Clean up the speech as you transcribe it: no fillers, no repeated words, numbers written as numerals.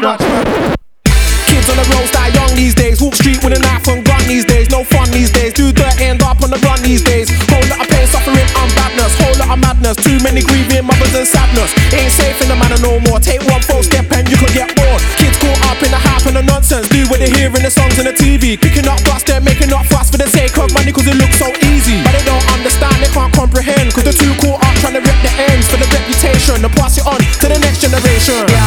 Kids on the roads die young these days. Walk street with a knife and gun these days. No fun these days. Do dirt, end up on the run these days. Whole lot of pain, suffering and badness. Whole lot of madness. Too many grieving mothers and sadness. Ain't safe in the manor no more. Take one false step and you could get bored. Kids caught up in the hype and the nonsense. Do what they hear in the songs and the TV. Picking up dust, they're making up fuss for the sake of money cause it looks so easy. But they don't understand, they can't comprehend. Cause they're too caught up trying to rip the ends for the reputation and pass it on to the next generation.